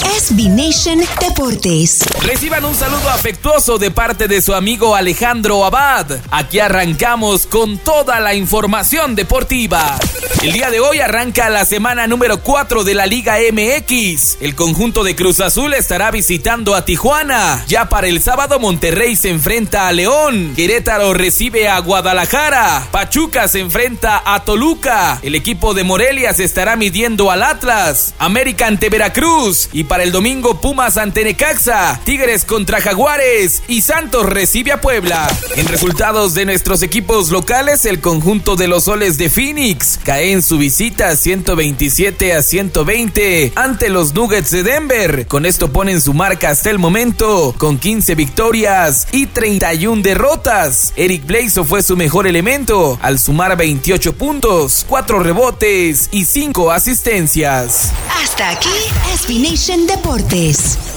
SB Nation Deportes. Reciban un saludo afectuoso de parte de su amigo Alejandro Abad. Aquí arrancamos con toda la información deportiva. El día de hoy arranca la semana número 4 de la Liga MX. El conjunto de Cruz Azul estará visitando a Tijuana. Ya para el sábado, Monterrey se enfrenta a León. Querétaro recibe a Guadalajara. Pachuca se enfrenta a Toluca. El equipo de Morelia se estará midiendo al Atlas. América ante Veracruz. Y para el domingo, Pumas ante Necaxa. Tigres contra Jaguares. Y Santos recibe a Puebla. En resultados de nuestros equipos locales, el conjunto de los Soles de Phoenix cae en su visita 127-120 ante los Nuggets de Denver. Con esto ponen su marca hasta el momento con 15 victorias y 31 derrotas. Eric Bledsoe fue su mejor elemento al sumar 28 puntos, 4 rebotes y 5 asistencias. Hasta aquí SB Nation Deportes.